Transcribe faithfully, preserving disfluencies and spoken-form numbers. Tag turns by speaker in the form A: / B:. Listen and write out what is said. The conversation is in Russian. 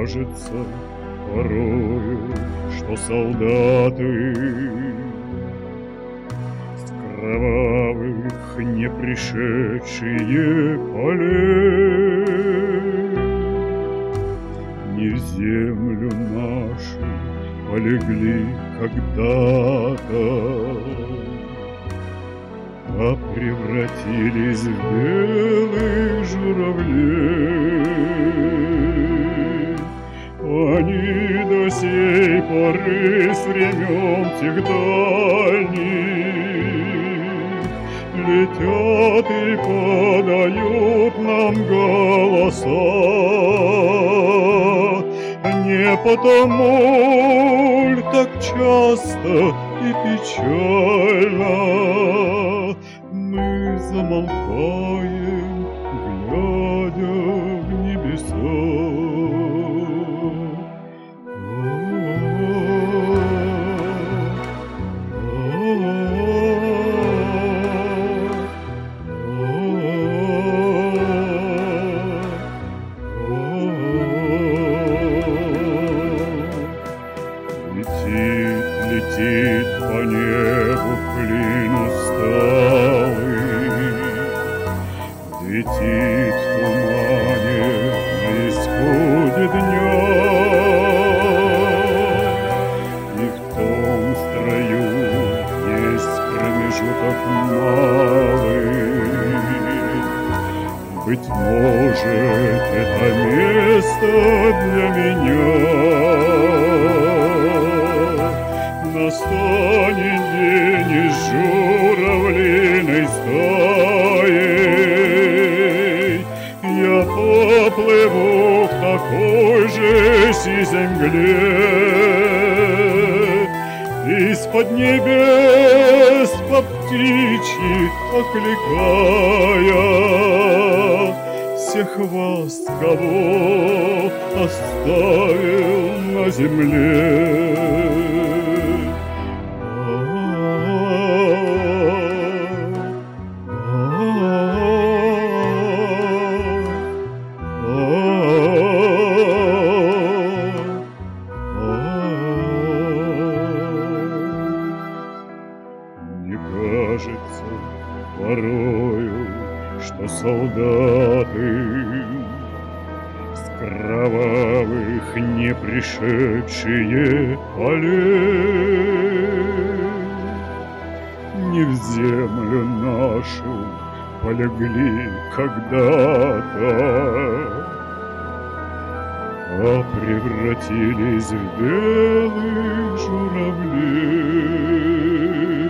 A: кажется порою, что солдаты с кровавых не пришедшие полей не в землю нашу полегли когда-то, а превратились в белых журавлей. Они до сей поры с времен тех дальних летят и подают нам голоса. Не потому ль так часто и печально мы замолкаем, глядя в небеса? Летит, летит по небу клин усталый, летит в тумане на исходе дня, и в том строю есть промежуток малый. Быть может, это место для меня. Настанет день из журавлиной стаей, я поплыву в такой же сизой мгле, из-под небес по птичьи окликая всех вас, кого оставил на земле. Мне кажется порою, что солдаты с кровавых не пришедшие полей не в землю нашу полегли когда-то, а превратились в белых журавлей.